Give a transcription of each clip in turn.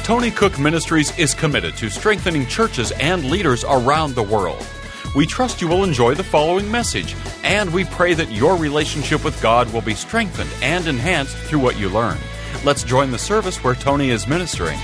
Tony Cook Ministries is committed to strengthening churches and leaders around the world. We trust you will enjoy the following message, and we pray that your relationship with God will be strengthened and enhanced through what you learn. Let's join the service where Tony is ministering.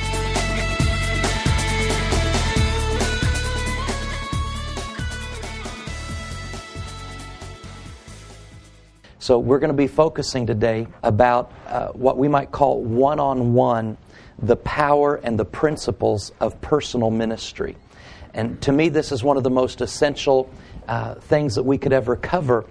So we're going to be focusing today about what we might call one-on-one, the power and the principles of personal ministry. And to me, this is one of the most essential things that we could ever cover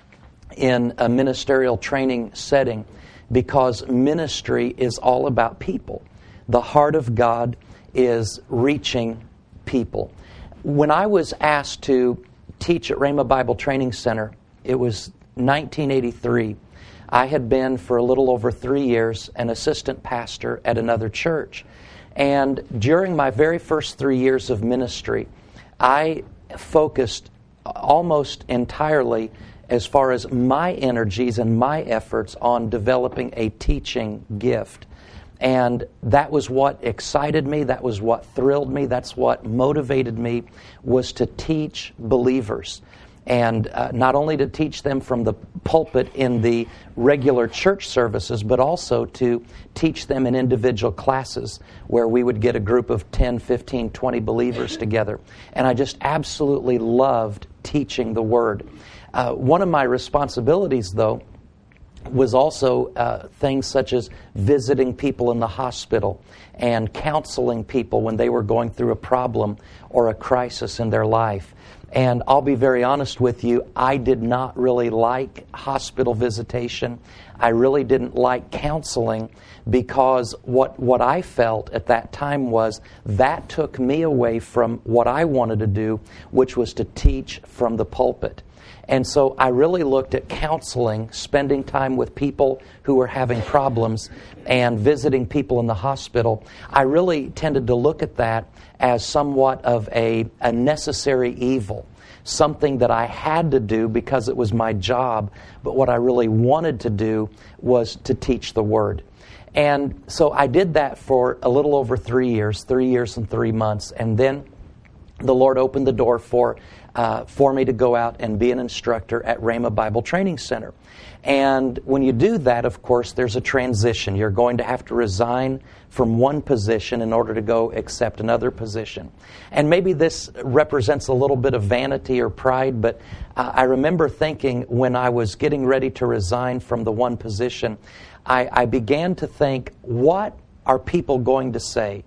in a ministerial training setting, because ministry is all about people. The heart of God is reaching people. When I was asked to teach at Rhema Bible Training Center, it was 1983. I had been for a little over 3 years an assistant pastor at another church. And during my very first 3 years of ministry, I focused almost entirely, as far as my energies and my efforts, on developing a teaching gift. And that was what excited me, that was what thrilled me, that's what motivated me, was to teach believers. And not only to teach them from the pulpit in the regular church services, but also to teach them in individual classes where we would get a group of 10, 15, 20 believers together. And I just absolutely loved teaching the Word. One of my responsibilities, though, was also things such as visiting people in the hospital and counseling people when they were going through a problem or a crisis in their life. And I'll be very honest with you, I did not really like hospital visitation. I really didn't like counseling, because what I felt at that time was that took me away from what I wanted to do, which was to teach from the pulpit. And so I really looked at counseling, spending time with people who were having problems, and visiting people in the hospital. I really tended to look at that as somewhat of a necessary evil, something that I had to do because it was my job, but what I really wanted to do was to teach the Word. And so I did that for a little over 3 years and 3 months, and then the Lord opened the door for me to go out and be an instructor at Rhema Bible Training Center. And when you do that, of course, there's a transition. You're going to have to resign from one position in order to go accept another position. And maybe this represents a little bit of vanity or pride, but I remember thinking when I was getting ready to resign from the one position, I began to think, what are people going to say?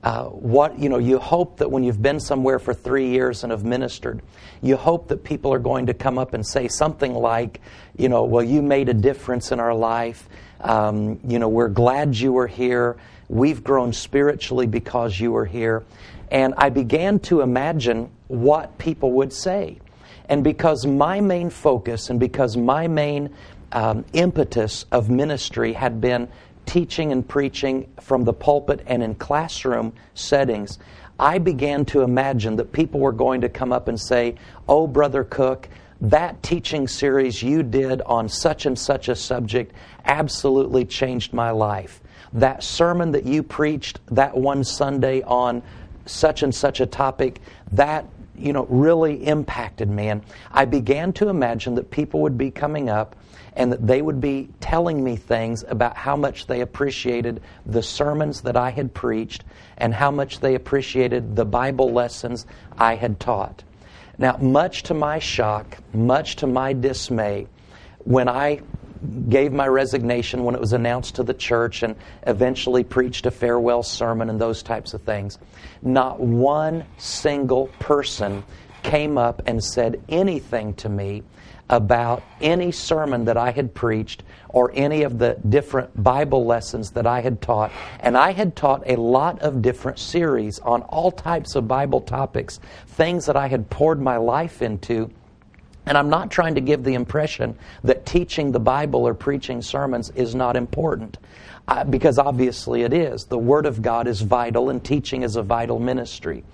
You hope that when you've been somewhere for 3 years and have ministered, you hope that people are going to come up and say something like, well, you made a difference in our life. We're glad you were here. We've grown spiritually because you were here. And I began to imagine what people would say. And because my main focus and because my main impetus of ministry had been teaching and preaching from the pulpit and in classroom settings, I began to imagine that people were going to come up and say, "Oh, Brother Cook, that teaching series you did on such and such a subject absolutely changed my life. That sermon that you preached that one Sunday on such and such a topic, that really impacted me." And I began to imagine that people would be coming up and that they would be telling me things about how much they appreciated the sermons that I had preached and how much they appreciated the Bible lessons I had taught. Now, much to my shock, much to my dismay, when I gave my resignation, when it was announced to the church, and eventually preached a farewell sermon and those types of things, not one single person came up and said anything to me about any sermon that I had preached or any of the different Bible lessons that I had taught. And I had taught a lot of different series on all types of Bible topics, things that I had poured my life into. And I'm not trying to give the impression that teaching the Bible or preaching sermons is not important, because obviously it is. The Word of God is vital, and teaching is a vital ministry.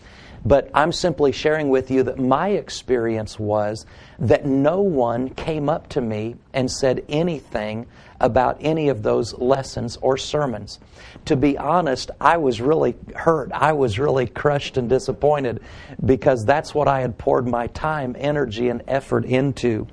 But I'm simply sharing with you that my experience was that no one came up to me and said anything about any of those lessons or sermons. To be honest, I was really hurt. I was really crushed and disappointed because that's what I had poured my time, energy, and effort into.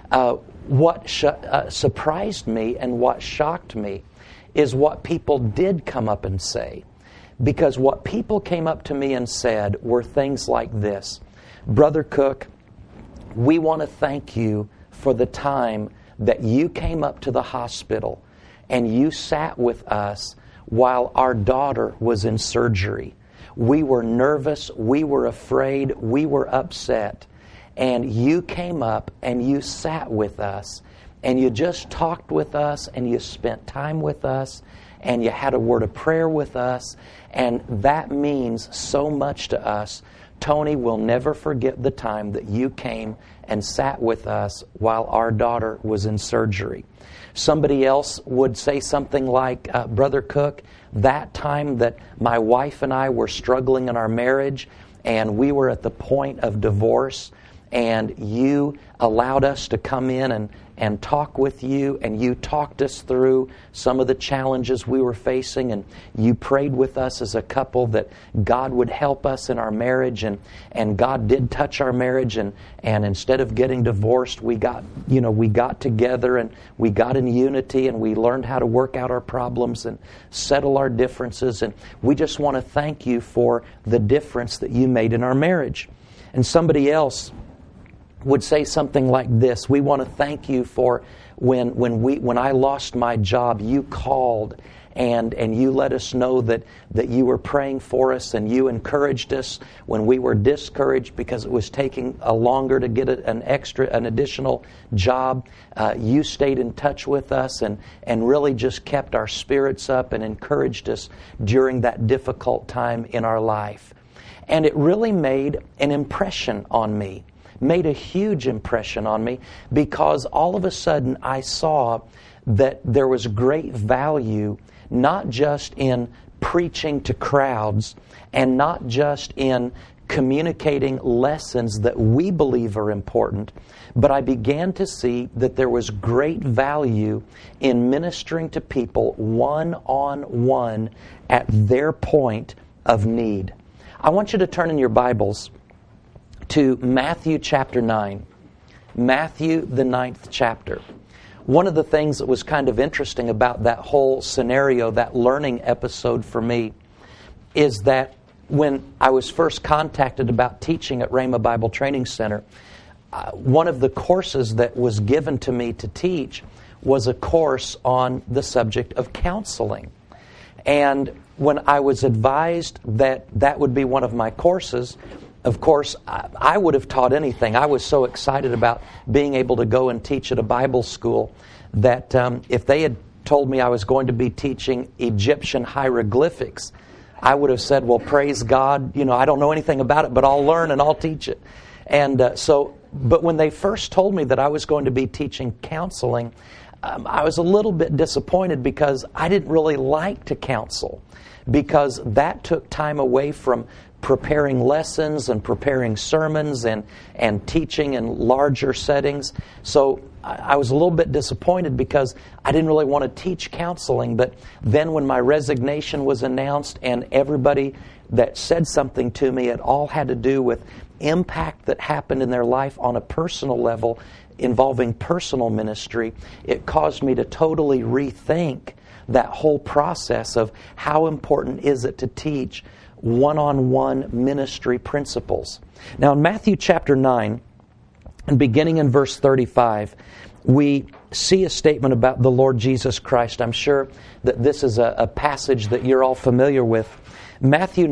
What surprised me and what shocked me is what people did come up and say. Because what people came up to me and said were things like this: Brother Cook, we want to thank you for the time that you came up to the hospital and you sat with us while our daughter was in surgery. We were nervous, we were afraid, we were upset. And you came up and you sat with us and you just talked with us and you spent time with us and you had a word of prayer with us, and that means so much to us. Tony will never forget the time that you came and sat with us while our daughter was in surgery. Somebody else would say something like, Brother Cook, that time that my wife and I were struggling in our marriage and we were at the point of divorce, and you allowed us to come in and talk with you, and you talked us through some of the challenges we were facing, and you prayed with us as a couple that God would help us in our marriage, and God did touch our marriage, and instead of getting divorced, we got together and we got in unity, and we learned how to work out our problems and settle our differences, and we just want to thank you for the difference that you made in our marriage. And somebody else would say something like this: we want to thank you for when I lost my job, you called and you let us know that you were praying for us, and you encouraged us when we were discouraged because it was taking longer to get an additional job. You stayed in touch with us and really just kept our spirits up and encouraged us during that difficult time in our life. And it really made an impression on me. Made a huge impression on me, because all of a sudden I saw that there was great value not just in preaching to crowds and not just in communicating lessons that we believe are important, but I began to see that there was great value in ministering to people one-on-one at their point of need. I want you to turn in your Bibles to Matthew chapter 9. Matthew, the 9th chapter. One of the things that was kind of interesting about that whole scenario, that learning episode for me, is that when I was first contacted about teaching at Rhema Bible Training Center, one of the courses that was given to me to teach was a course on the subject of counseling. And when I was advised that that would be one of my courses, of course, I would have taught anything. I was so excited about being able to go and teach at a Bible school that if they had told me I was going to be teaching Egyptian hieroglyphics, I would have said, well, praise God, I don't know anything about it, but I'll learn and I'll teach it. And but when they first told me that I was going to be teaching counseling, I was a little bit disappointed because I didn't really like to counsel, because that took time away from preparing lessons and preparing sermons and teaching in larger settings. So I was a little bit disappointed because I didn't really want to teach counseling. But then when my resignation was announced and everybody that said something to me, it all had to do with impact that happened in their life on a personal level involving personal ministry, it caused me to totally rethink that whole process of how important is it to teach one-on-one ministry principles. Now in Matthew chapter 9, and beginning in verse 35, we see a statement about the Lord Jesus Christ. I'm sure that this is a passage that you're all familiar with. Matthew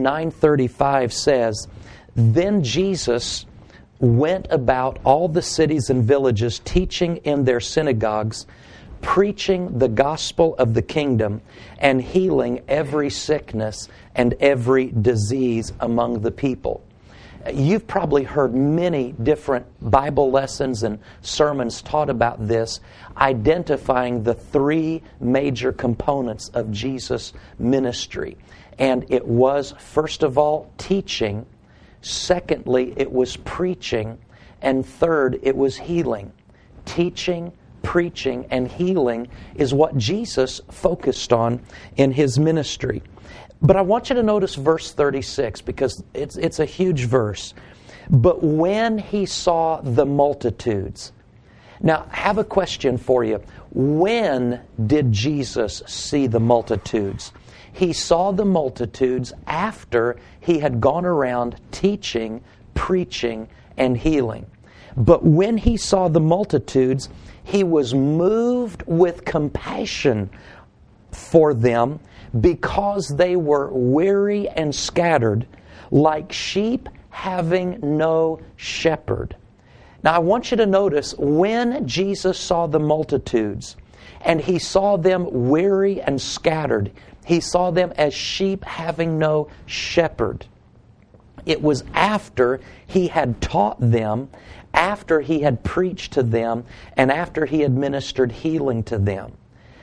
9:35 says, "Then Jesus went about all the cities and villages, teaching in their synagogues, preaching the gospel of the kingdom, and healing every sickness and every disease among the people." You've probably heard many different Bible lessons and sermons taught about this, identifying the three major components of Jesus' ministry. And it was, first of all, teaching. Secondly, it was preaching. And third, it was healing. Teaching, preaching, and healing is what Jesus focused on in His ministry. But I want you to notice verse 36 because it's a huge verse. But when He saw the multitudes. Now, I have a question for you. When did Jesus see the multitudes? He saw the multitudes after He had gone around teaching, preaching, and healing. But when He saw the multitudes, He was moved with compassion for them because they were weary and scattered, like sheep having no shepherd. Now I want you to notice, when Jesus saw the multitudes, and He saw them weary and scattered, He saw them as sheep having no shepherd. It was after He had taught them, after He had preached to them, and after He had ministered healing to them.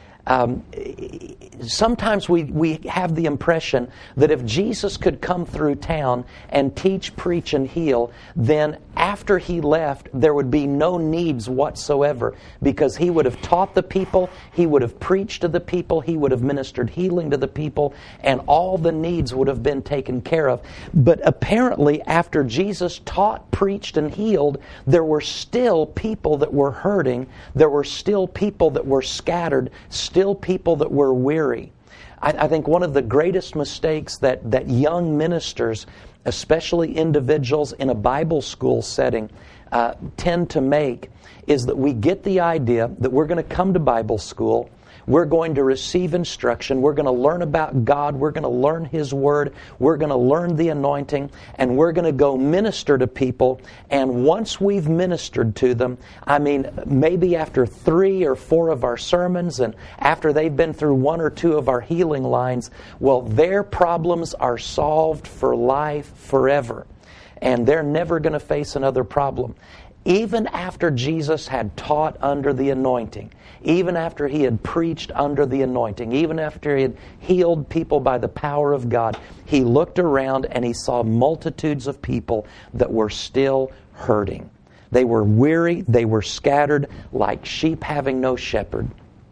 Sometimes we have the impression that if Jesus could come through town and teach, preach, and heal, then after He left, there would be no needs whatsoever because He would have taught the people, He would have preached to the people, He would have ministered healing to the people, and all the needs would have been taken care of. But apparently, after Jesus taught, preached, and healed, there were still people that were hurting, there were still people that were scattered, still people that were weary. I think one of the greatest mistakes that young ministers, especially individuals in a Bible school setting, tend to make is that we get the idea that we're going to come to Bible school, we're going to receive instruction, we're going to learn about God, we're going to learn His Word, we're going to learn the anointing, and we're going to go minister to people. And once we've ministered to them, maybe after 3 or 4 of our sermons and after they've been through 1 or 2 of our healing lines, well, their problems are solved for life forever. And they're never going to face another problem. Even after Jesus had taught under the anointing, even after He had preached under the anointing, even after He had healed people by the power of God, He looked around and He saw multitudes of people that were still hurting. They were weary, they were scattered like sheep having no shepherd.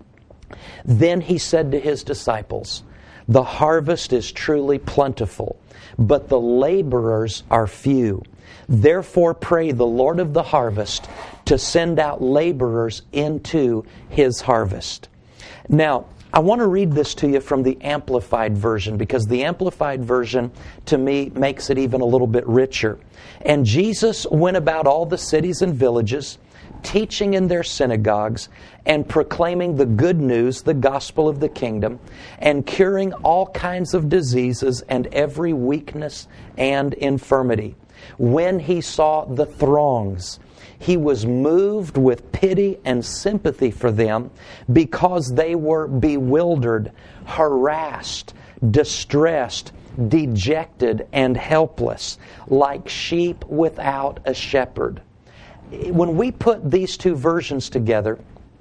Then He said to His disciples, "The harvest is truly plentiful, but the laborers are few. Therefore pray the Lord of the harvest to send out laborers into His harvest." Now, I want to read this to you from the Amplified Version because the Amplified Version, to me, makes it even a little bit richer. "And Jesus went about all the cities and villages, teaching in their synagogues and proclaiming the good news, the gospel of the kingdom, and curing all kinds of diseases and every weakness and infirmity. When He saw the throngs, He was moved with pity and sympathy for them because they were bewildered, harassed, distressed, dejected, and helpless, like sheep without a shepherd." When we put these two versions together,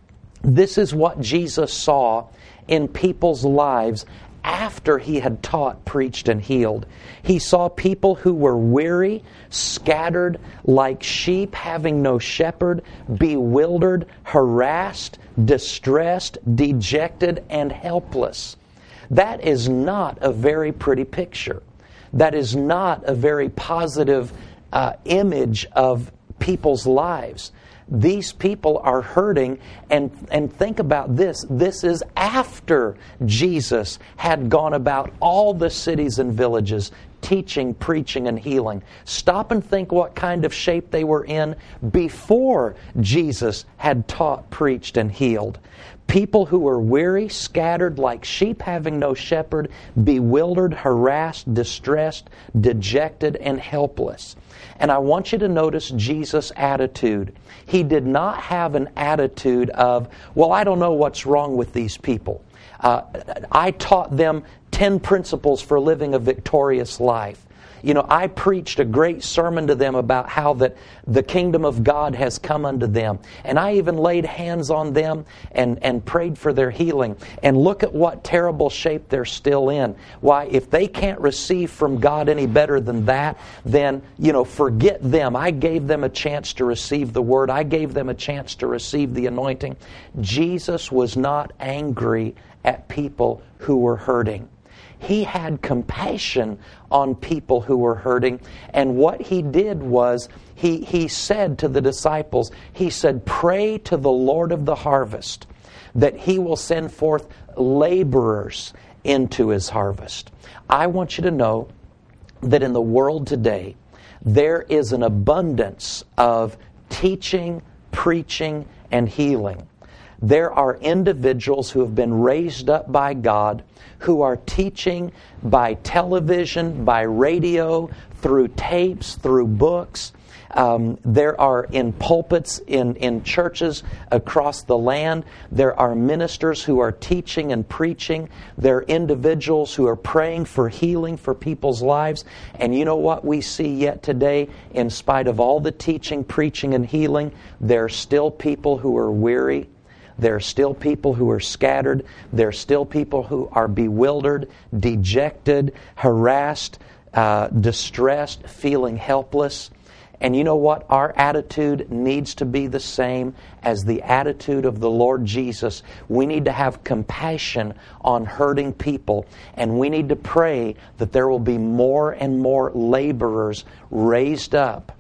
this is what Jesus saw in people's lives after He had taught, preached, and healed. He saw people who were weary, scattered, like sheep having no shepherd, bewildered, harassed, distressed, dejected, and helpless. That is not a very pretty picture. That is not a very positive image of people's lives. These people are hurting, and think about this. This is after Jesus had gone about all the cities and villages, teaching, preaching, and healing. Stop and think what kind of shape they were in before Jesus had taught, preached, and healed. People who were weary, scattered, like sheep having no shepherd, bewildered, harassed, distressed, dejected, and helpless. And I want you to notice Jesus' attitude. He did not have an attitude of, well, I don't know what's wrong with these people. I taught them 10 principles for living a victorious life. I preached a great sermon to them about how that the kingdom of God has come unto them. And I even laid hands on them and prayed for their healing. And look at what terrible shape they're still in. Why, if they can't receive from God any better than that, then, forget them. I gave them a chance to receive the Word. I gave them a chance to receive the anointing. Jesus was not angry at people who were hurting. He had compassion on people who were hurting. And what He did was, He said to the disciples, He said, pray to the Lord of the harvest that He will send forth laborers into His harvest. I want you to know that in the world today, there is an abundance of teaching, preaching, and healing. There are individuals who have been raised up by God who are teaching by television, by radio, through tapes, through books. There are in pulpits, in churches across the land. There are ministers who are teaching and preaching. There are individuals who are praying for healing for people's lives. And you know what we see yet today? In spite of all the teaching, preaching, and healing, there are still people who are weary. There are still people who are scattered. There are still people who are bewildered, dejected, harassed, distressed, feeling helpless. And you know what? Our attitude needs to be the same as the attitude of the Lord Jesus. We need to have compassion on hurting people. And we need to pray that there will be more and more laborers raised up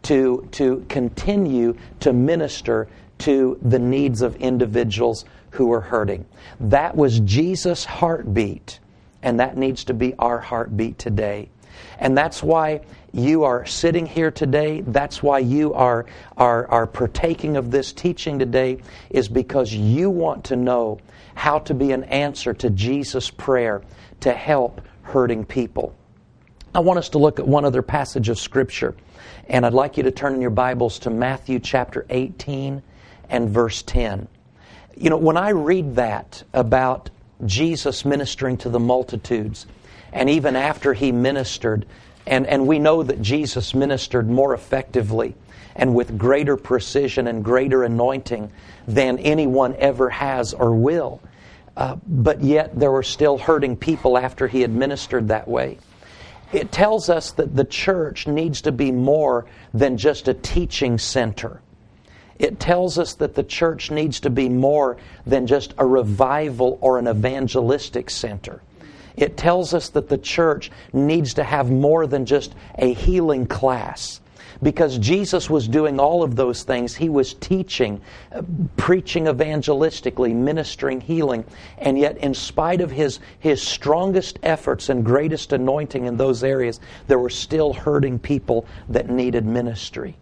to continue to minister to the needs of individuals who are hurting. That was Jesus' heartbeat, and that needs to be our heartbeat today. And that's why you are sitting here today. That's why you are partaking of this teaching today, is because you want to know how to be an answer to Jesus' prayer to help hurting people. I want us to look at one other passage of Scripture, and I'd like you to turn in your Bibles to Matthew chapter 18 and verse 10. When I read that about Jesus ministering to the multitudes, and even after He ministered, and we know that Jesus ministered more effectively and with greater precision and greater anointing than anyone ever has or will. But yet there were still hurting people after He had ministered that way. It tells us that the church needs to be more than just a teaching center. It tells us that the church needs to be more than just a revival or an evangelistic center. It tells us that the church needs to have more than just a healing class. Because Jesus was doing all of those things. He was teaching, preaching evangelistically, ministering healing. And yet, in spite of His strongest efforts and greatest anointing in those areas, there were still hurting people that needed ministry.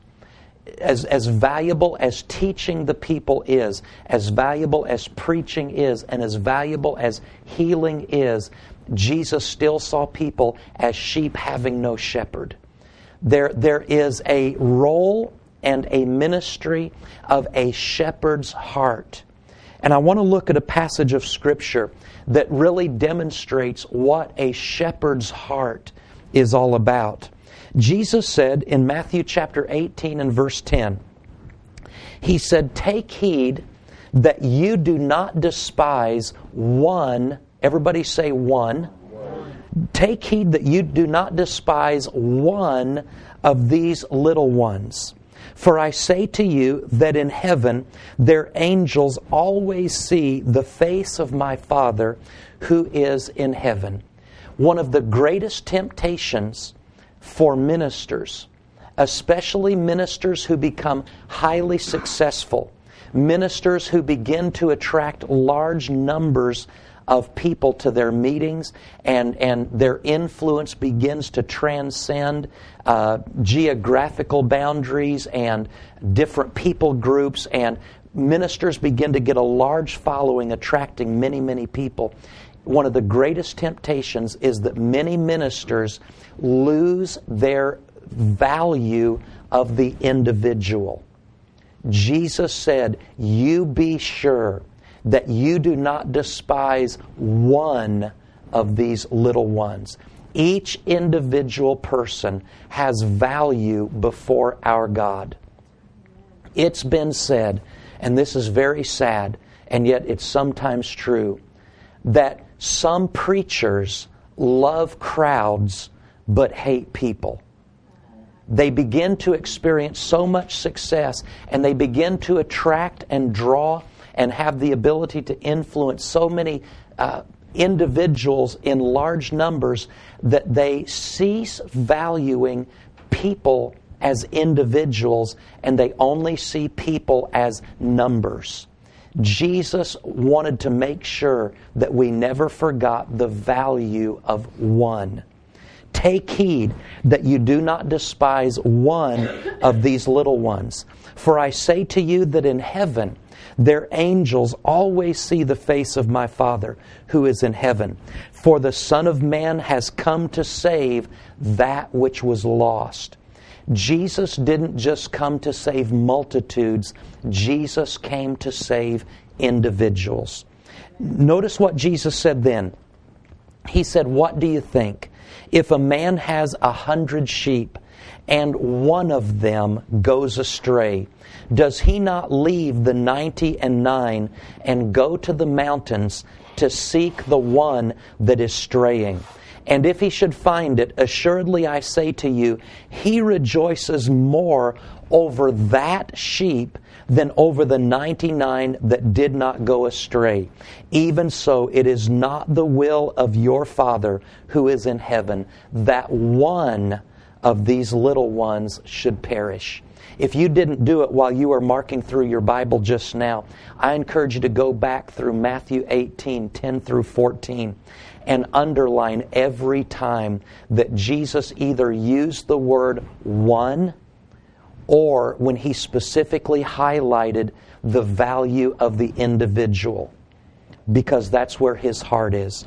As valuable as teaching the people is, as valuable as preaching is, and as valuable as healing is, Jesus still saw people as sheep having no shepherd. There is a role and a ministry of a shepherd's heart. And I want to look at a passage of Scripture that really demonstrates what a shepherd's heart is all about. Jesus said in Matthew chapter 18 and verse 10, He said, take heed that you do not despise one, everybody say one. Take heed that you do not despise one of these little ones. For I say to you that in heaven their angels always see the face of my Father who is in heaven. One of the greatest temptations for ministers, especially ministers who become highly successful, ministers who begin to attract large numbers of people to their meetings, and their influence begins to transcend geographical boundaries and different people groups, and ministers begin to get a large following, attracting many, many people. One of the greatest temptations is that many ministers lose their value of the individual. Jesus said, you be sure that you do not despise one of these little ones. Each individual person has value before our God. It's been said, and this is very sad, and yet it's sometimes true, that some preachers love crowds but hate people. They begin to experience so much success, and they begin to attract and draw and have the ability to influence so many individuals in large numbers that they cease valuing people as individuals, and they only see people as numbers. Jesus wanted to make sure that we never forgot the value of one. Take heed that you do not despise one of these little ones. For I say to you that in heaven their angels always see the face of my Father who is in heaven. For the Son of Man has come to save that which was lost. Jesus didn't just come to save multitudes. Jesus came to save individuals. Notice what Jesus said then. He said, "What do you think? If a man has 100 sheep and one of them goes astray, does he not leave the 99 and go to the mountains to seek the one that is straying? And if he should find it, assuredly I say to you, he rejoices more over that sheep than over the 99 that did not go astray. Even so, it is not the will of your Father who is in heaven that one of these little ones should perish." If you didn't do it while you were marking through your Bible just now, I encourage you to go back through Matthew 18, 10 through 14, and underline every time that Jesus either used the word one or when He specifically highlighted the value of the individual, because that's where His heart is.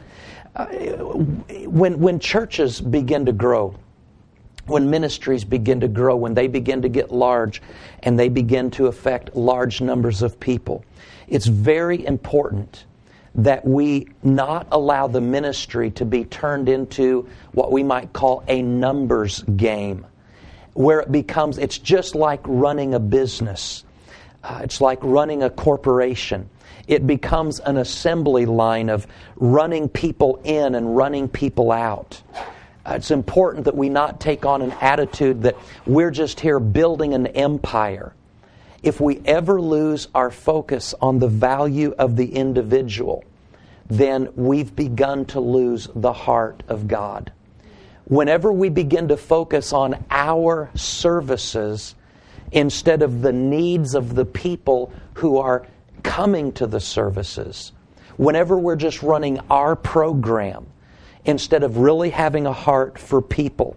When churches begin to grow, when ministries begin to grow, when they begin to get large and they begin to affect large numbers of people, it's very important that we not allow the ministry to be turned into what we might call a numbers game, where it's just like running a business. It's like running a corporation. It becomes an assembly line of running people in and running people out. It's important that we not take on an attitude that we're just here building an empire. If we ever lose our focus on the value of the individual, then we've begun to lose the heart of God. Whenever we begin to focus on our services instead of the needs of the people who are coming to the services, whenever we're just running our program, instead of really having a heart for people,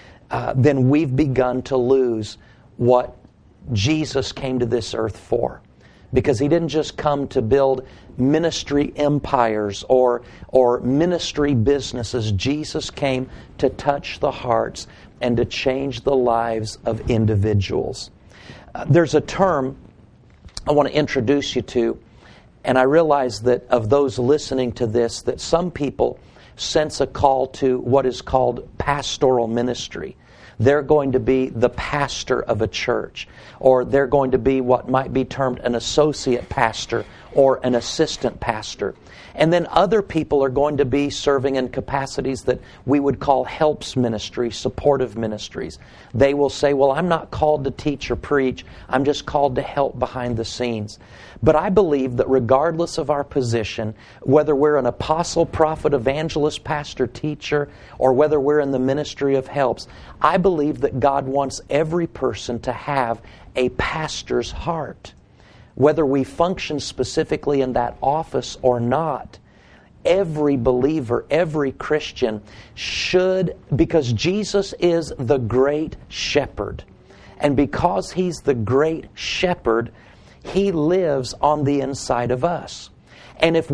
then we've begun to lose what Jesus came to this earth for. Because He didn't just come to build ministry empires or ministry businesses. Jesus came to touch the hearts and to change the lives of individuals. There's a term I want to introduce you to, and I realize that of those listening to this, that some people sense a call to what is called pastoral ministry. They're going to be the pastor of a church, or they're going to be what might be termed an associate pastor or an assistant pastor. And then other people are going to be serving in capacities that we would call helps ministry, supportive ministries. They will say, well, I'm not called to teach or preach. I'm just called to help behind the scenes. But I believe that regardless of our position, whether we're an apostle, prophet, evangelist, pastor, teacher, or whether we're in the ministry of helps, I believe that God wants every person to have a pastor's heart. Whether we function specifically in that office or not, every believer, every Christian should, because Jesus is the great shepherd. And because He's the great shepherd, He lives on the inside of us. And if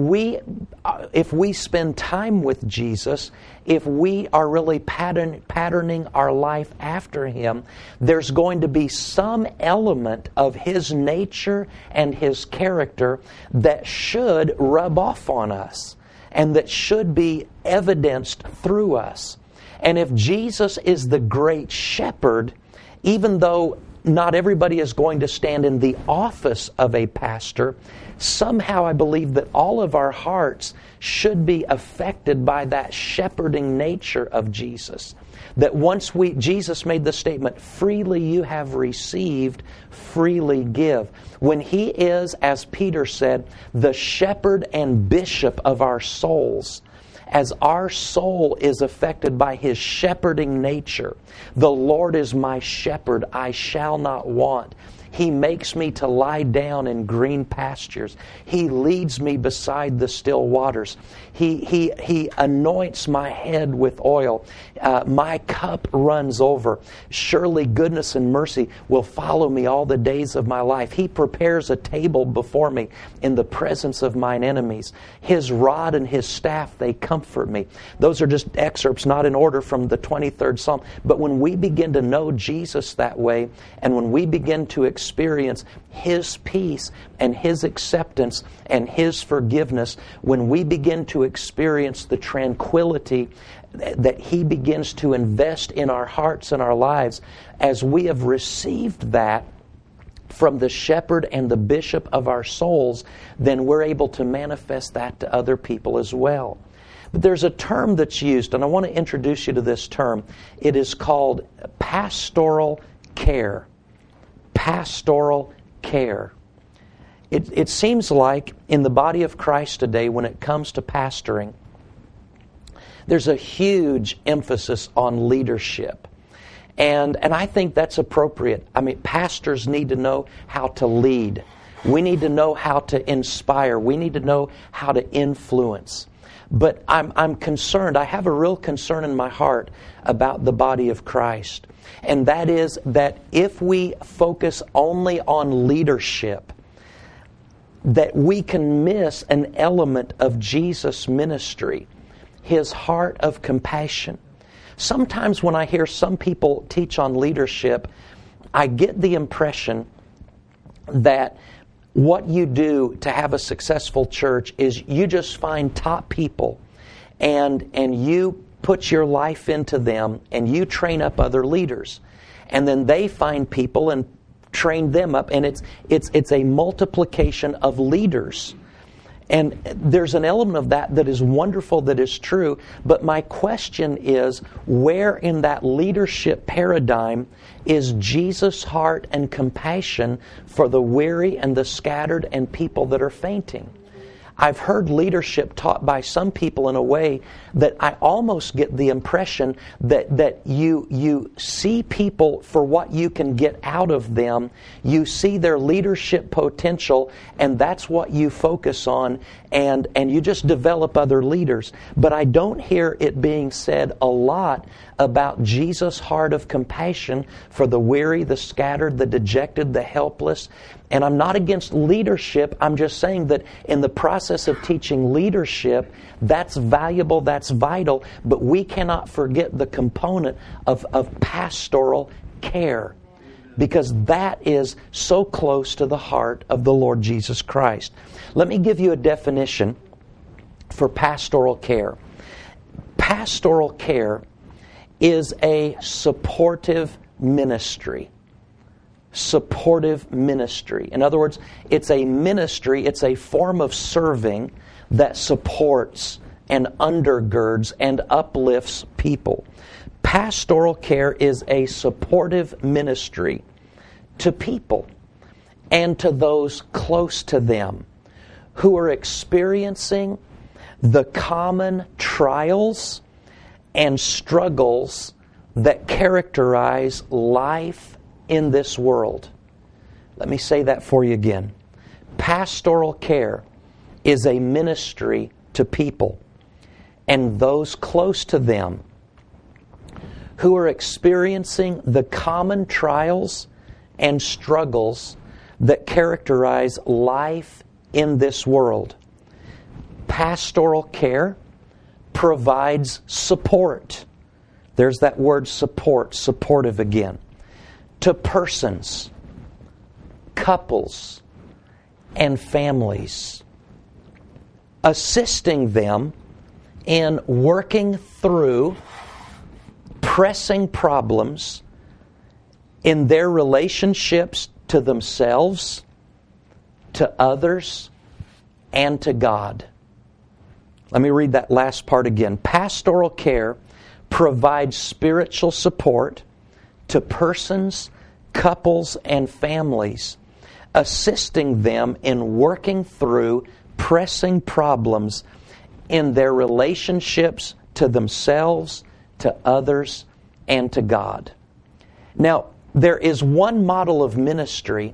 we spend time with Jesus, if we are really patterning our life after Him, there's going to be some element of His nature and His character that should rub off on us and that should be evidenced through us. And if Jesus is the great shepherd, even though not everybody is going to stand in the office of a pastor, somehow I believe that all of our hearts should be affected by that shepherding nature of Jesus. That once Jesus made the statement, freely you have received, freely give. When He is, as Peter said, the shepherd and bishop of our souls, as our soul is affected by His shepherding nature, the Lord is my shepherd, I shall not want. He makes me to lie down in green pastures. He leads me beside the still waters. He anoints my head with oil. My cup runs over. Surely goodness and mercy will follow me all the days of my life. He prepares a table before me in the presence of mine enemies. His rod and His staff, they comfort me. Those are just excerpts, not in order, from the 23rd Psalm. But when we begin to know Jesus that way, and when we begin to experience His peace and His acceptance and His forgiveness, when we begin to experience the tranquility that He begins to invest in our hearts and our lives, as we have received that from the shepherd and the bishop of our souls, then we're able to manifest that to other people as well. But there's a term that's used, and I want to introduce you to this term. It is called pastoral care. Pastoral care. It seems like in the body of Christ today, when it comes to pastoring, there's a huge emphasis on leadership. And I think that's appropriate. I mean, pastors need to know how to lead. We need to know how to inspire. We need to know how to influence. But I'm concerned. I have a real concern in my heart about the body of Christ. And that is that if we focus only on leadership, that we can miss an element of Jesus' ministry, His heart of compassion. Sometimes when I hear some people teach on leadership, I get the impression that what you do to have a successful church is you just find top people and you put your life into them and you train up other leaders. And then they find people and train them up, and it's a multiplication of leaders. And there's an element of that is wonderful, that is true. But my question is, where in that leadership paradigm is Jesus' heart and compassion for the weary and the scattered and people that are fainting? I've heard leadership taught by some people in a way that I almost get the impression that you see people for what you can get out of them. You see their leadership potential, and that's what you focus on, and you just develop other leaders. But I don't hear it being said a lot about Jesus' heart of compassion for the weary, the scattered, the dejected, the helpless. And I'm not against leadership. I'm just saying that in the process of teaching leadership, that's valuable, that's vital, but we cannot forget the component of pastoral care, because that is so close to the heart of the Lord Jesus Christ. Let me give you a definition for pastoral care. Pastoral care is a supportive ministry. Supportive ministry. In other words, it's a ministry, it's a form of serving that supports and undergirds and uplifts people. Pastoral care is a supportive ministry to people and to those close to them who are experiencing the common trials and struggles that characterize life in this world. Let me say that for you again. Pastoral care is a ministry to people and those close to them who are experiencing the common trials and struggles that characterize life in this world. Pastoral care provides support. There's that word support, supportive again. To persons, couples, and families, assisting them in working through pressing problems in their relationships to themselves, to others, and to God. Let me read that last part again. Pastoral care provides spiritual support to persons, couples, and families, assisting them in working through pressing problems in their relationships to themselves, to others, and to God. Now, there is one model of ministry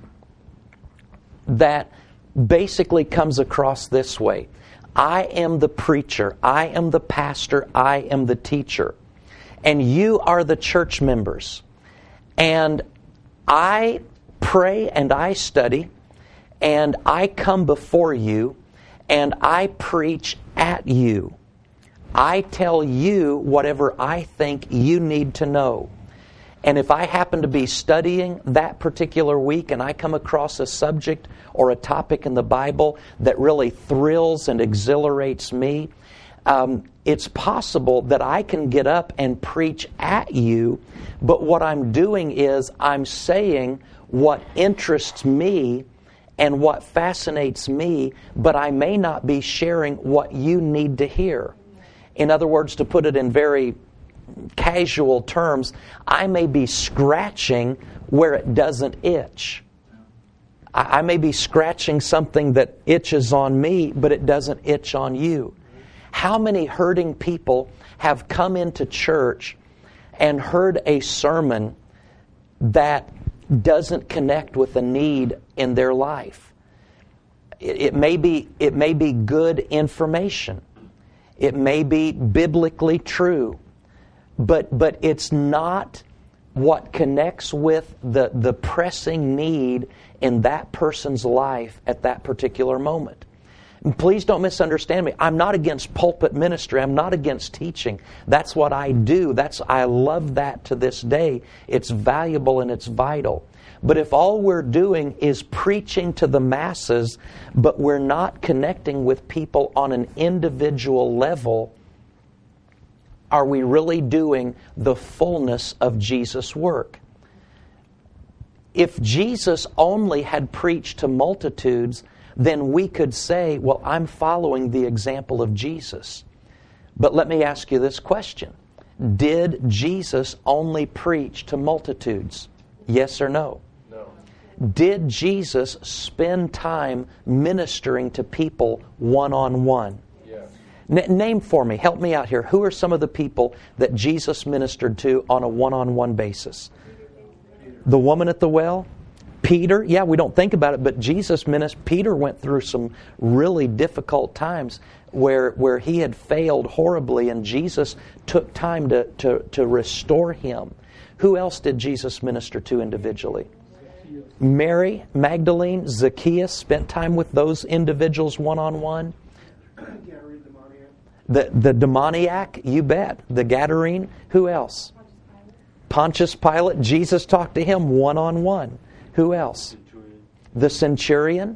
that basically comes across this way. I am the preacher, I am the pastor, I am the teacher, and you are the church members. And I pray and I study, and I come before you, and I preach at you. I tell you whatever I think you need to know. And if I happen to be studying that particular week and I come across a subject or a topic in the Bible that really thrills and exhilarates me, it's possible that I can get up and preach at you, but what I'm doing is I'm saying what interests me and what fascinates me, but I may not be sharing what you need to hear. In other words, to put it in very casual terms, I may be scratching where it doesn't itch. I may be scratching something that itches on me, but it doesn't itch on you. How many hurting people have come into church and heard a sermon that doesn't connect with a need in their life? It may be good information. It may be biblically true. But it's not what connects with the pressing need in that person's life at that particular moment. And please don't misunderstand me. I'm not against pulpit ministry. I'm not against teaching. That's what I do. I love that to this day. It's valuable and it's vital. But if all we're doing is preaching to the masses, but we're not connecting with people on an individual level, are we really doing the fullness of Jesus' work? If Jesus only had preached to multitudes, then we could say, well, I'm following the example of Jesus. But let me ask you this question. Did Jesus only preach to multitudes? Yes or no? No. Did Jesus spend time ministering to people one-on-one? Name for me, help me out here. Who are some of the people that Jesus ministered to on a one-on-one basis? The woman at the well? Peter? Yeah, we don't think about it, but Jesus ministered. Peter went through some really difficult times where he had failed horribly, and Jesus took time to restore him. Who else did Jesus minister to individually? Mary Magdalene, Zacchaeus, spent time with those individuals one-on-one. The demoniac, you bet. The Gadarene, who else? Pontius Pilate, Jesus talked to him one-on-one. Who else? The centurion?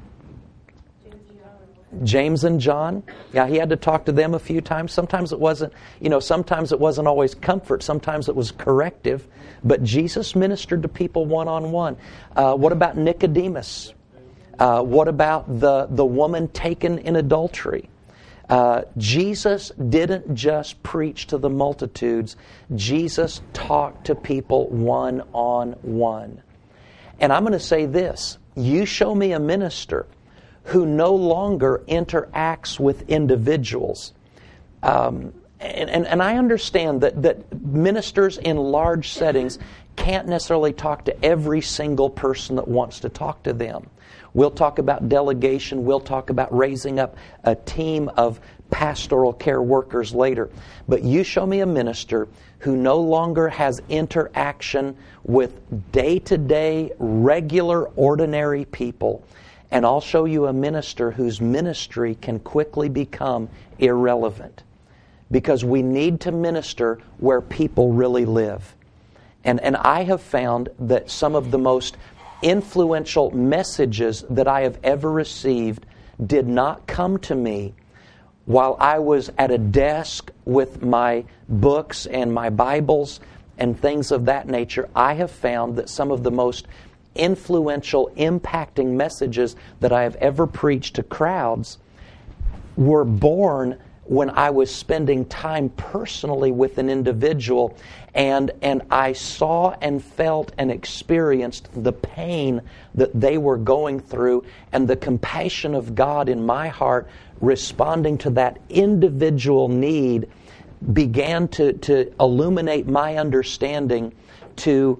James and John. Yeah, he had to talk to them a few times. Sometimes it wasn't always comfort. Sometimes it was corrective. But Jesus ministered to people one-on-one. What about Nicodemus? What about the woman taken in adultery? Jesus didn't just preach to the multitudes. Jesus talked to people one-on-one. And I'm going to say this. You show me a minister who no longer interacts with individuals. And I understand that ministers in large settings can't necessarily talk to every single person that wants to talk to them. We'll talk about delegation. We'll talk about raising up a team of pastoral care workers later. But you show me a minister who no longer has interaction with day-to-day, regular, ordinary people, and I'll show you a minister whose ministry can quickly become irrelevant. Because we need to minister where people really live. And I have found that some of the most influential messages that I have ever received did not come to me while I was at a desk with my books and my Bibles and things of that nature, I have found that some of the most influential, impacting messages that I have ever preached to crowds were born when I was spending time personally with an individual, and I saw and felt and experienced the pain that they were going through, and the compassion of God in my heart responding to that individual need began to illuminate my understanding to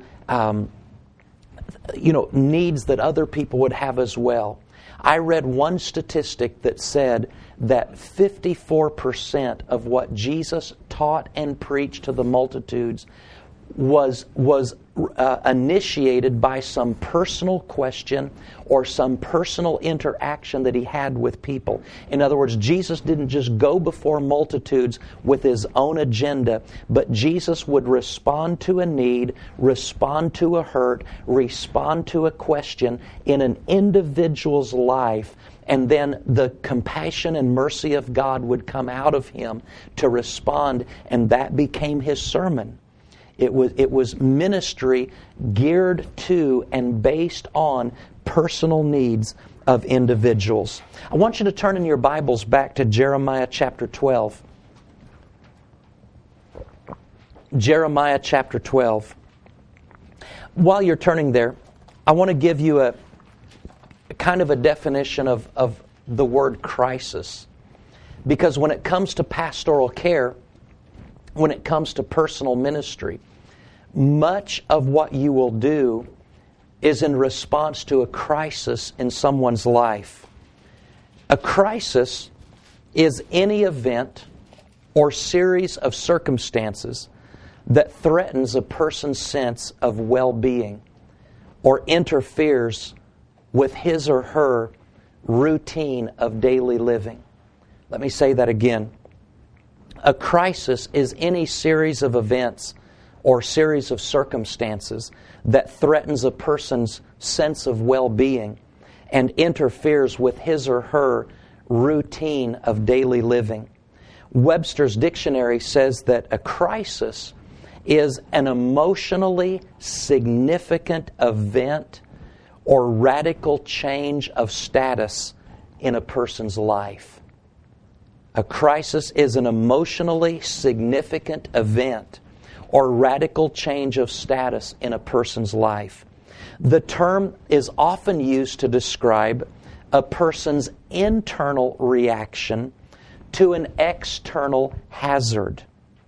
needs that other people would have as well. I read one statistic that said that 54% of what Jesus taught and preached to the multitudes was initiated by some personal question or some personal interaction that he had with people. In other words, Jesus didn't just go before multitudes with his own agenda, but Jesus would respond to a need, respond to a hurt, respond to a question in an individual's life, and then the compassion and mercy of God would come out of him to respond, and that became his sermon. It was ministry geared to and based on personal needs of individuals. I want you to turn in your Bibles back to Jeremiah chapter 12. Jeremiah chapter 12. While you're turning there, I want to give you a kind of a definition of the word crisis. Because when it comes to pastoral care, when it comes to personal ministry, much of what you will do is in response to a crisis in someone's life. A crisis is any event or series of circumstances that threatens a person's sense of well-being or interferes with his or her routine of daily living. Let me say that again. A crisis is any series of events or series of circumstances that threatens a person's sense of well-being and interferes with his or her routine of daily living. Webster's dictionary says that a crisis is an emotionally significant event or radical change of status in a person's life. A crisis is an emotionally significant event or radical change of status in a person's life. The term is often used to describe a person's internal reaction to an external hazard.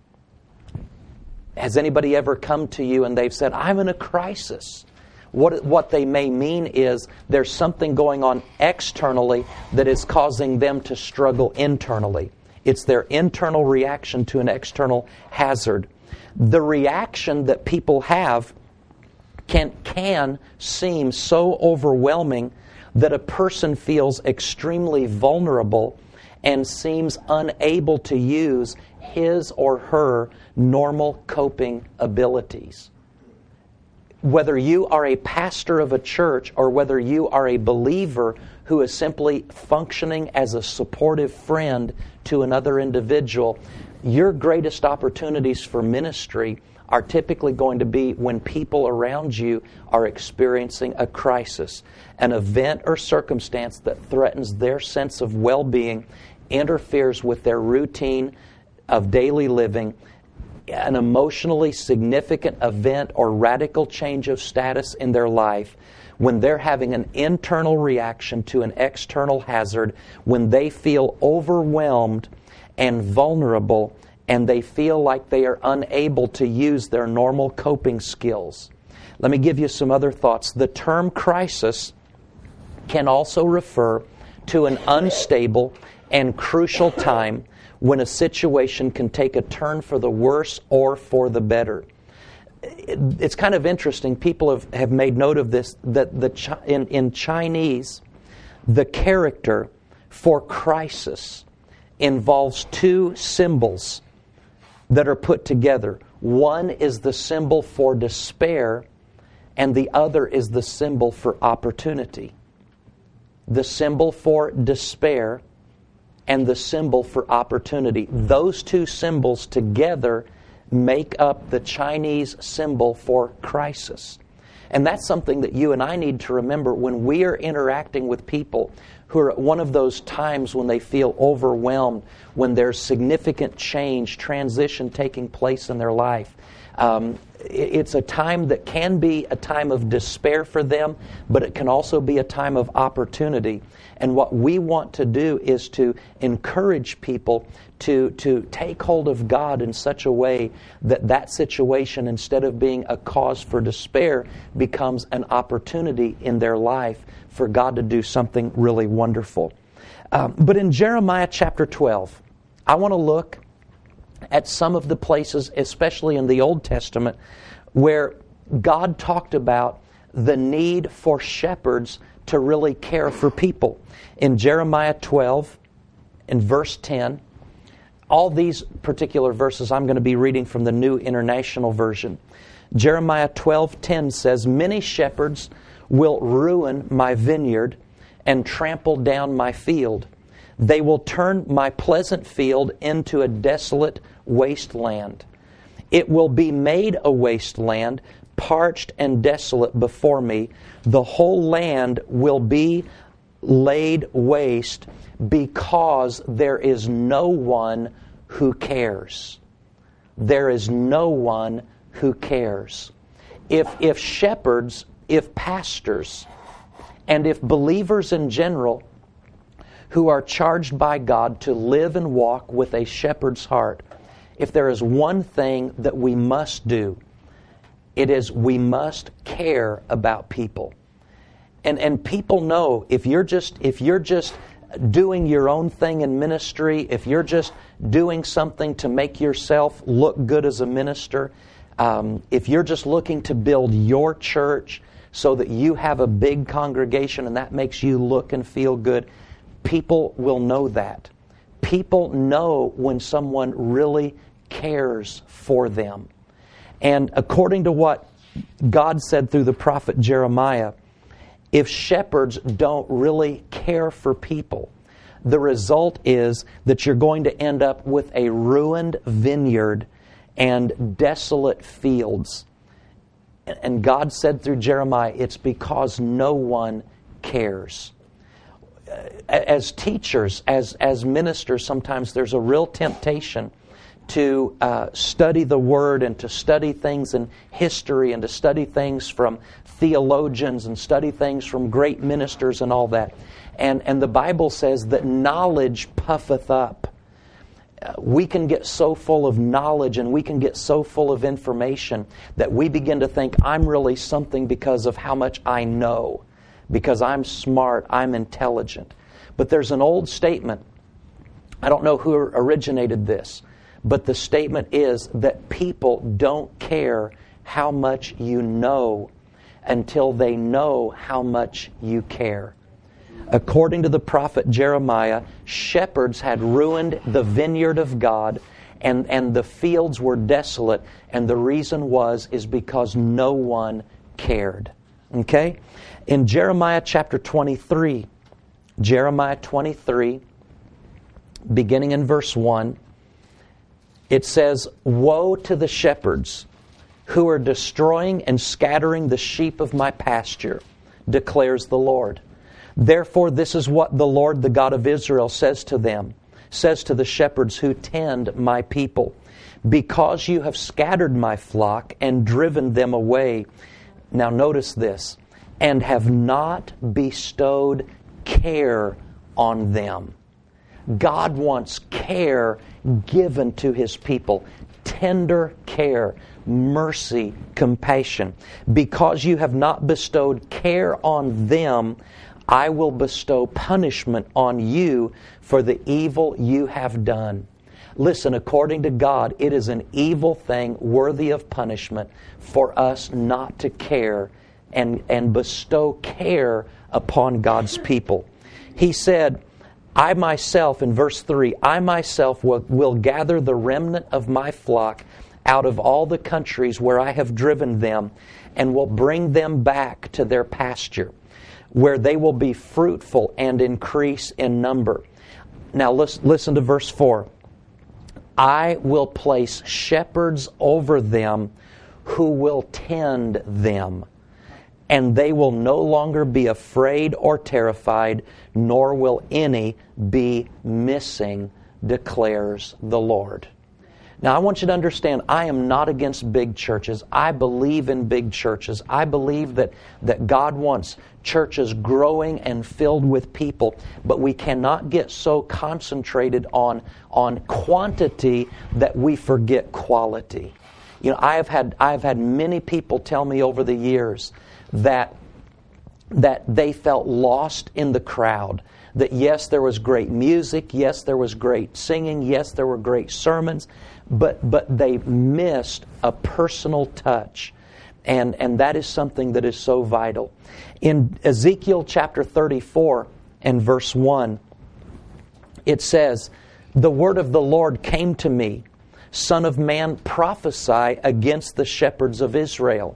Has anybody ever come to you and they've said, "I'm in a crisis"? What they may mean is there's something going on externally that is causing them to struggle internally. It's their internal reaction to an external hazard. The reaction that people have can seem so overwhelming that a person feels extremely vulnerable and seems unable to use his or her normal coping abilities. Whether you are a pastor of a church or whether you are a believer who is simply functioning as a supportive friend to another individual, your greatest opportunities for ministry are typically going to be when people around you are experiencing a crisis, an event or circumstance that threatens their sense of well-being, interferes with their routine of daily living, an emotionally significant event or radical change of status in their life, when they're having an internal reaction to an external hazard, when they feel overwhelmed and vulnerable and they feel like they are unable to use their normal coping skills. Let me give you some other thoughts. The term crisis can also refer to an unstable and crucial time when a situation can take a turn for the worse or for the better. It's kind of interesting. People have made note of this, that in Chinese, the character for crisis involves two symbols that are put together. One is the symbol for despair, and the other is the symbol for opportunity. The symbol for despair and the symbol for opportunity. Those two symbols together make up the Chinese symbol for crisis. And that's something that you and I need to remember when we are interacting with people who are at one of those times when they feel overwhelmed, when there's significant change, transition taking place in their life. It's a time that can be a time of despair for them, but it can also be a time of opportunity. And what we want to do is to encourage people to take hold of God in such a way that that situation, instead of being a cause for despair, becomes an opportunity in their life for God to do something really wonderful. But in Jeremiah chapter 12, I want to look at some of the places, especially in the Old Testament, where God talked about the need for shepherds to really care for people. In Jeremiah 12, in verse 10, all these particular verses I'm going to be reading from the New International Version. Jeremiah 12:10 says, "Many shepherds will ruin my vineyard and trample down my field. They will turn my pleasant field into a desolate wasteland. It will be made a wasteland, parched and desolate before me. The whole land will be laid waste because there is no one who cares." There is no one who cares. If shepherds, if pastors, and if believers in general who are charged by God to live and walk with a shepherd's heart, if there is one thing that we must do, it is we must care about people. And people know if you're just doing your own thing in ministry, if you're just doing something to make yourself look good as a minister, if you're just looking to build your church so that you have a big congregation and that makes you look and feel good, people will know that. People know when someone really cares for them. And according to what God said through the prophet Jeremiah, if shepherds don't really care for people, the result is that you're going to end up with a ruined vineyard and desolate fields. And God said through Jeremiah, it's because no one cares. As teachers, as ministers, sometimes there's a real temptation to study the Word and to study things in history and to study things from theologians and study things from great ministers and all that. And the Bible says that knowledge puffeth up. We can get so full of knowledge and we can get so full of information that we begin to think, I'm really something because of how much I know, because I'm smart, I'm intelligent. But there's an old statement, I don't know who originated this, but the statement is that people don't care how much you know until they know how much you care. According to the prophet Jeremiah, shepherds had ruined the vineyard of God and the fields were desolate, and the reason is because no one cared. Okay? In Jeremiah chapter 23, Jeremiah 23, beginning in verse 1, it says, "Woe to the shepherds who are destroying and scattering the sheep of my pasture, declares the Lord. Therefore this is what the Lord, the God of Israel, says to them, says to the shepherds who tend my people. Because you have scattered my flock and driven them away," now notice this, "and have not bestowed care on them." God wants care given to His people. Tender care, mercy, compassion. "Because you have not bestowed care on them, I will bestow punishment on you for the evil you have done." Listen, according to God, it is an evil thing worthy of punishment for us not to care and bestow care upon God's people. He said, "I myself," in verse 3, "I myself will gather the remnant of my flock out of all the countries where I have driven them, and will bring them back to their pasture, where they will be fruitful and increase in number. Now listen to verse 4. I will place shepherds over them who will tend them, and they will no longer be afraid or terrified, nor will any be missing, declares the Lord. Now, I want you to understand, I am not against big churches. I believe in big churches. I believe that God wants churches growing and filled with people, but we cannot get so concentrated on quantity that we forget quality. You know, I have had many people tell me over the years that they felt lost in the crowd. That yes, there was great music, yes, there was great singing, yes, there were great sermons, but they missed a personal touch. And that is something that is so vital. In Ezekiel chapter 34 and verse 1, it says, "The word of the Lord came to me, Son of man, prophesy against the shepherds of Israel.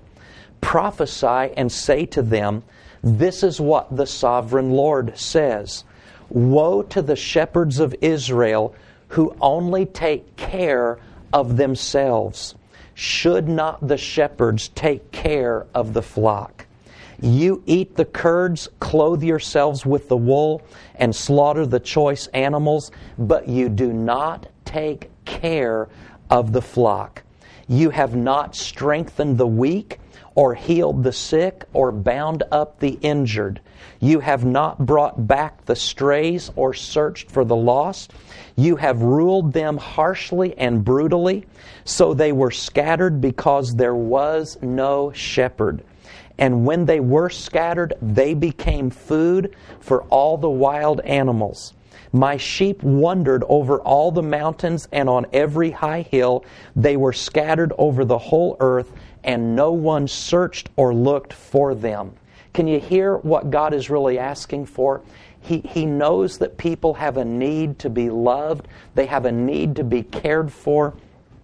Prophesy and say to them, this is what the sovereign Lord says. Woe to the shepherds of Israel who only take care of themselves. Should not the shepherds take care of the flock? You eat the curds, clothe yourselves with the wool, and slaughter the choice animals, but you do not take care of the flock. You have not strengthened the weak, or healed the sick, or bound up the injured. You have not brought back the strays, or searched for the lost. You have ruled them harshly and brutally, so they were scattered because there was no shepherd. And when they were scattered, they became food for all the wild animals. My sheep wandered over all the mountains and on every high hill. They were scattered over the whole earth, and no one searched or looked for them." Can you hear what God is really asking for? He knows that people have a need to be loved. They have a need to be cared for.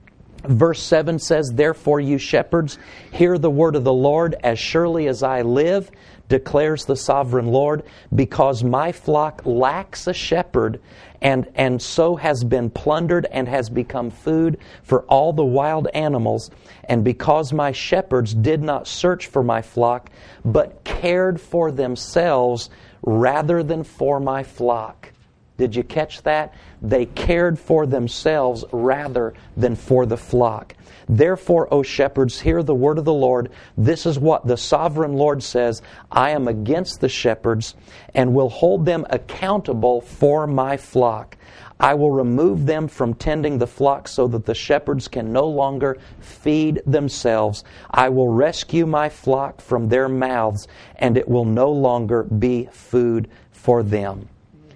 Verse 7 says, "Therefore, you shepherds, hear the word of the Lord. As surely as I live, declares the sovereign Lord, because my flock lacks a shepherd, and so has been plundered and has become food for all the wild animals, and because my shepherds did not search for my flock, but cared for themselves rather than for my flock." Did you catch that? They cared for themselves rather than for the flock. "Therefore, O shepherds, hear the word of the Lord. This is what the sovereign Lord says. I am against the shepherds and will hold them accountable for my flock. I will remove them from tending the flock so that the shepherds can no longer feed themselves. I will rescue my flock from their mouths, and it will no longer be food for them."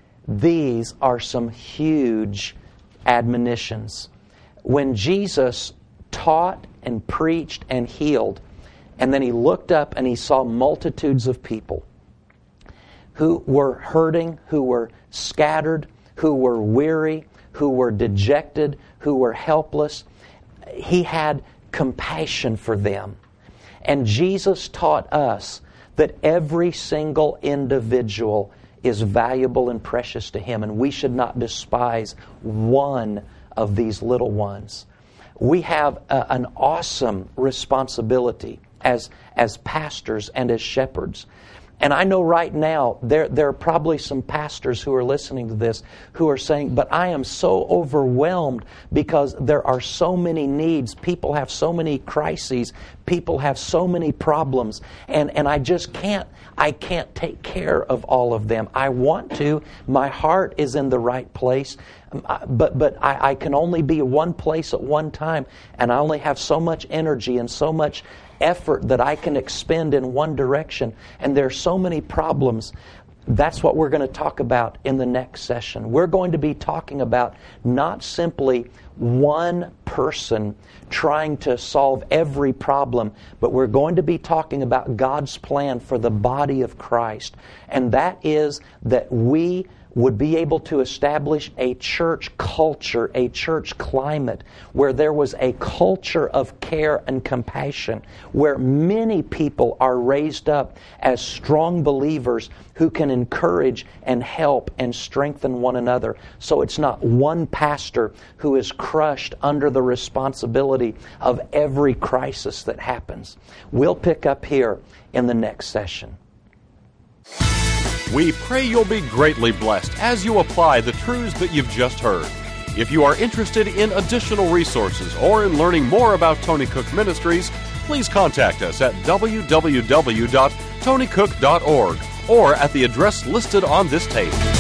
These are some huge admonitions. When Jesus taught and preached and healed, and then He looked up and He saw multitudes of people who were hurting, who were scattered, who were weary, who were dejected, who were helpless, He had compassion for them. And Jesus taught us that every single individual is valuable and precious to Him, and we should not despise one of these little ones. We have an awesome responsibility as pastors and as shepherds. And I know right now there are probably some pastors who are listening to this who are saying, "But I am so overwhelmed because there are so many needs. People have so many crises. People have so many problems. And I just can't take care of all of them. I want to. My heart is in the right place. But I can only be one place at one time. And I only have so much energy and so much effort that I can expend in one direction, and there are so many problems." That's what we're going to talk about in the next session. We're going to be talking about not simply one person trying to solve every problem, but we're going to be talking about God's plan for the body of Christ. And that is that we would be able to establish a church culture, a church climate, where there was a culture of care and compassion, where many people are raised up as strong believers who can encourage and help and strengthen one another. So it's not one pastor who is crushed under the responsibility of every crisis that happens. We'll pick up here in the next session. We pray you'll be greatly blessed as you apply the truths that you've just heard. If you are interested in additional resources or in learning more about Tony Cook Ministries, please contact us at www.tonycook.org or at the address listed on this tape.